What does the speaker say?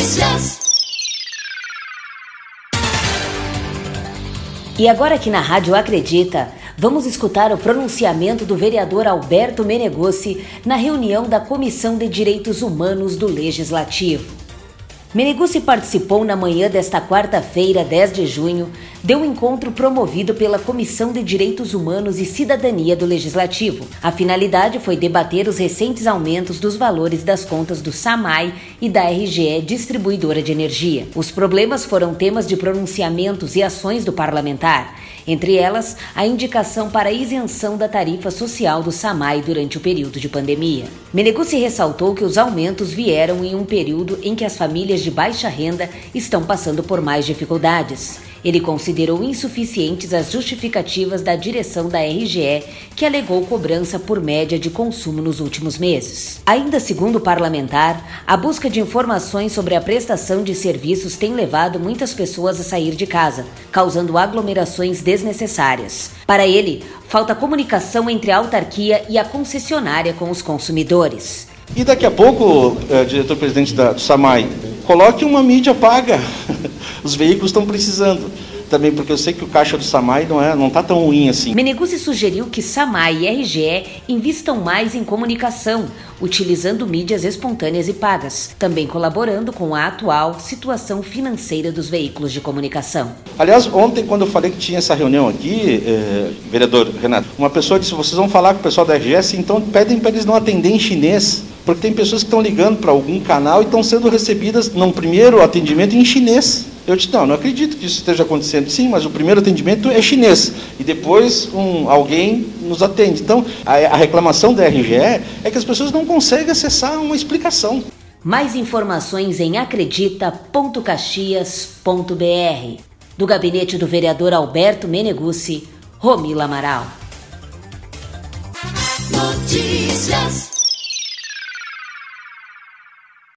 Notícias. E agora aqui na Rádio Acredita, vamos escutar o pronunciamento do vereador Alberto Meneguzzi na reunião da Comissão de Direitos Humanos do Legislativo. Meneguzzi participou na manhã desta quarta-feira, 10 de junho, de um encontro promovido pela Comissão de Direitos Humanos e Cidadania do Legislativo. A finalidade foi debater os recentes aumentos dos valores das contas do SAMAI e da RGE Distribuidora de Energia. Os problemas foram temas de pronunciamentos e ações do parlamentar, entre elas a indicação para a isenção da tarifa social do SAMAI durante o período de pandemia. Meneguzzi ressaltou que os aumentos vieram em um período em que as famílias de baixa renda estão passando por mais dificuldades. Ele considerou insuficientes as justificativas da direção da RGE, que alegou cobrança por média de consumo nos últimos meses. Ainda segundo o parlamentar, a busca de informações sobre a prestação de serviços tem levado muitas pessoas a sair de casa, causando aglomerações desnecessárias. Para ele, falta comunicação entre a autarquia e a concessionária com os consumidores. E daqui a pouco, diretor-presidente do SAMAI, coloque uma mídia paga. Os veículos estão precisando. Também porque eu sei que o caixa do SAMAI não está tão ruim assim. Meneguzzi sugeriu que SAMAI e RGE invistam mais em comunicação, utilizando mídias espontâneas e pagas, também colaborando com a atual situação financeira dos veículos de comunicação. Aliás, ontem, quando eu falei que tinha essa reunião aqui, vereador Renato, uma pessoa disse, vocês vão falar com o pessoal da RGE, então pedem para eles não atender em chinês, porque tem pessoas que estão ligando para algum canal e estão sendo recebidas no primeiro atendimento em chinês. Eu disse, não acredito que isso esteja acontecendo. Sim, mas o primeiro atendimento é chinês. E depois alguém nos atende. Então, a reclamação da RGE é que as pessoas não conseguem acessar uma explicação. Mais informações em acredita.caxias.br. Do gabinete do vereador Alberto Meneguzzi, Romila Amaral. Notícias.